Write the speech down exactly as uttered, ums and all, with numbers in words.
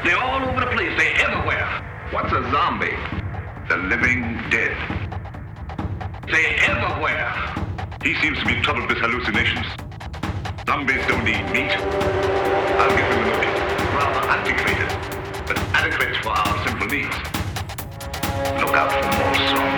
They're all over the place. They're everywhere. What's a zombie? The living dead. They're everywhere. He seems to be troubled with hallucinations. Zombies don't eat meat. I'll give him a look. Rather antiquated, but adequate for our simple needs. Look out for more zombies.